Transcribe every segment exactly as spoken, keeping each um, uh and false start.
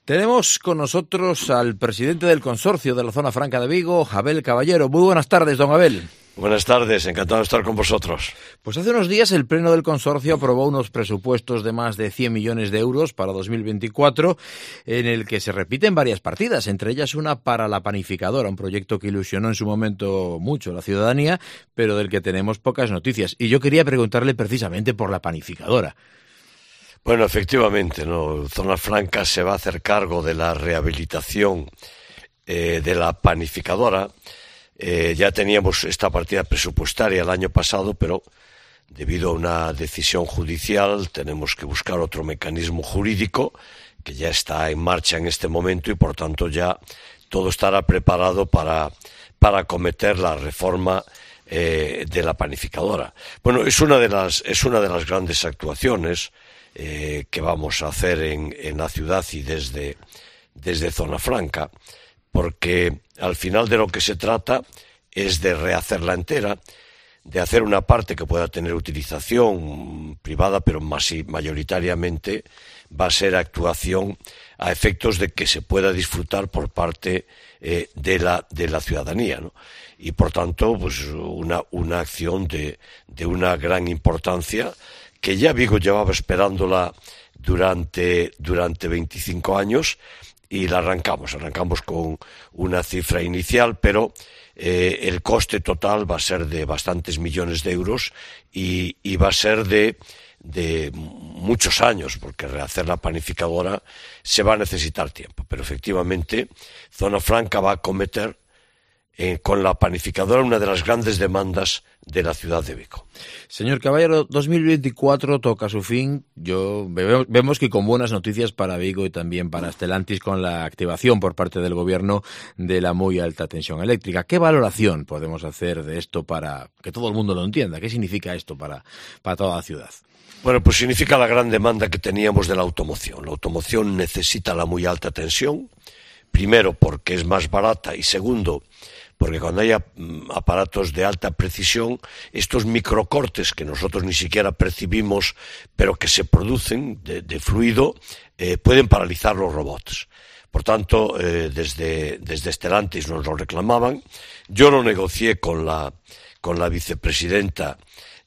Tenemos con nosotros al presidente del consorcio de la Zona Franca de Vigo, Abel Caballero. Muy buenas tardes, don Abel. Buenas tardes, encantado de estar con vosotros. Pues hace unos días el Pleno del Consorcio aprobó unos presupuestos de más de cien millones de euros para dos mil veinticuatro, en el que se repiten varias partidas, entre ellas una para la panificadora, un proyecto que ilusionó en su momento mucho a la ciudadanía, pero del que tenemos pocas noticias. Y yo quería preguntarle precisamente por la panificadora. Bueno, efectivamente, ¿no? Zona Franca se va a hacer cargo de la rehabilitación eh, de la panificadora. Eh, ya teníamos esta partida presupuestaria el año pasado, pero debido a una decisión judicial tenemos que buscar otro mecanismo jurídico que ya está en marcha en este momento y por tanto ya todo estará preparado para, para acometer la reforma eh, de la panificadora. Bueno, es una de las, es una de las grandes actuaciones eh, que vamos a hacer en, en la ciudad y desde, desde Zona Franca, porque al final de lo que se trata es de rehacerla entera, de hacer una parte que pueda tener utilización privada, pero más mayoritariamente va a ser actuación a efectos de que se pueda disfrutar por parte eh, de la de la ciudadanía, ¿no? Y por tanto, pues una una acción de de una gran importancia que ya Vigo llevaba esperándola durante durante veinticinco años. Y la arrancamos, arrancamos con una cifra inicial, pero eh, el coste total va a ser de bastantes millones de euros y, y va a ser de, de muchos años, porque rehacer la panificadora se va a necesitar tiempo. Pero efectivamente, Zona Franca va a acometer eh, con la panificadora una de las grandes demandas de la ciudad de Vigo. Señor Caballero, dos mil veinticuatro toca su fin. Yo vemos que con buenas noticias para Vigo y también para Stellantis con la activación por parte del gobierno de la muy alta tensión eléctrica. ¿Qué valoración podemos hacer de esto para que todo el mundo lo entienda? ¿Qué significa esto para, para toda la ciudad? Bueno, pues significa la gran demanda que teníamos de la automoción. La automoción necesita la muy alta tensión, primero porque es más barata y segundo porque cuando haya aparatos de alta precisión, estos microcortes que nosotros ni siquiera percibimos, pero que se producen de, de fluido, eh, pueden paralizar los robots. Por tanto, eh, desde, desde Stellantis nos lo reclamaban. Yo lo negocié con la, con la vicepresidenta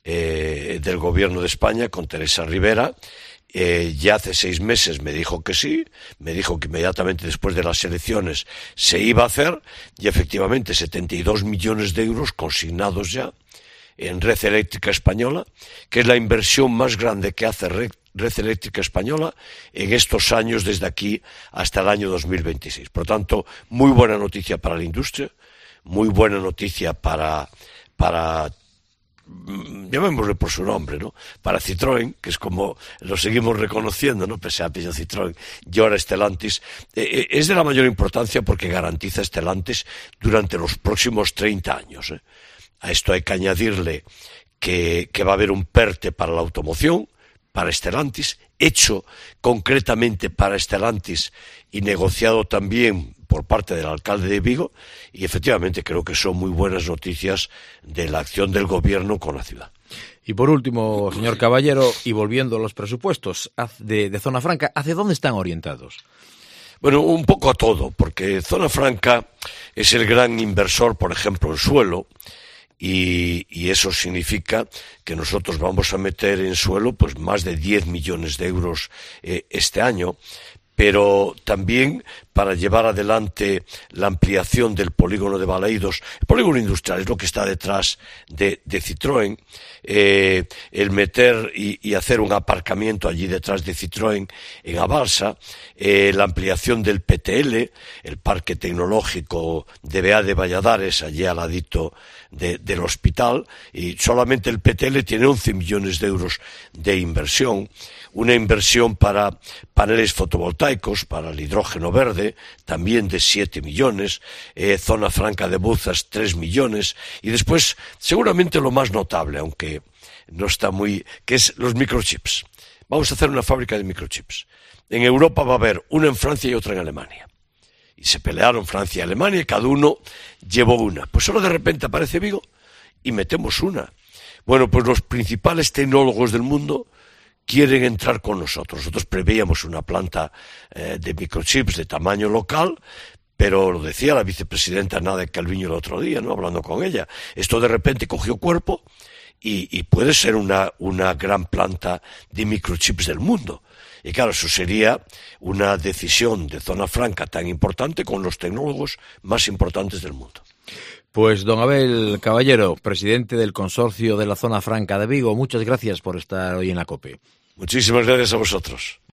eh, del Gobierno de España, con Teresa Rivera. Eh, ya hace seis meses me dijo que sí, me dijo que inmediatamente después de las elecciones se iba a hacer y efectivamente setenta y dos millones de euros consignados ya en Red Eléctrica Española, que es la inversión más grande que hace Red, Red Eléctrica Española en estos años desde aquí hasta el año dos mil veintiséis. Por tanto, muy buena noticia para la industria, muy buena noticia para, para llamémosle por su nombre, ¿no? Para Citroën, que es como lo seguimos reconociendo, ¿no? Pese a apellido Citroën y ahora Stellantis, eh, es de la mayor importancia porque garantiza Stellantis durante los próximos treinta años, ¿eh? A esto hay que añadirle que, que va a haber un PERTE para la automoción, para Stellantis, hecho concretamente para Stellantis y negociado también por parte del alcalde de Vigo, y efectivamente creo que son muy buenas noticias de la acción del gobierno con la ciudad. Y por último, señor Caballero, y volviendo a los presupuestos de, de Zona Franca, ¿hacia dónde están orientados? Bueno, un poco a todo, porque Zona Franca es el gran inversor, por ejemplo, en suelo, y, y eso significa que nosotros vamos a meter en suelo pues más de diez millones de euros eh, este año, pero también para llevar adelante la ampliación del polígono de Balaídos. El polígono industrial es lo que está detrás de, de Citroën, eh, el meter y, y hacer un aparcamiento allí detrás de Citroën en Abalsa, eh, la ampliación del P T L, el Parque Tecnológico de B A de Valladares, allí al ladito de, del hospital, y solamente el P T L tiene once millones de euros de inversión, una inversión para paneles fotovoltaicos, para el hidrógeno verde, también de siete millones, eh, Zona Franca de Bouzas, tres millones, y después, seguramente lo más notable, aunque no está muy, que es los microchips. Vamos a hacer una fábrica de microchips. En Europa va a haber una en Francia y otra en Alemania. Y se pelearon Francia y Alemania y cada uno llevó una. Pues solo de repente aparece Vigo y metemos una. Bueno, pues los principales tecnólogos del mundo quieren entrar con nosotros. Nosotros preveíamos una planta eh, de microchips de tamaño local, pero lo decía la vicepresidenta Ana de Calviño el otro día, ¿no? Hablando con ella. Esto de repente cogió cuerpo y, y puede ser una, una gran planta de microchips del mundo. Y claro, eso sería una decisión de zona franca tan importante con los tecnólogos más importantes del mundo. Pues don Abel Caballero, presidente del Consorcio de la Zona Franca de Vigo, muchas gracias por estar hoy en la COPE. Muchísimas gracias a vosotros.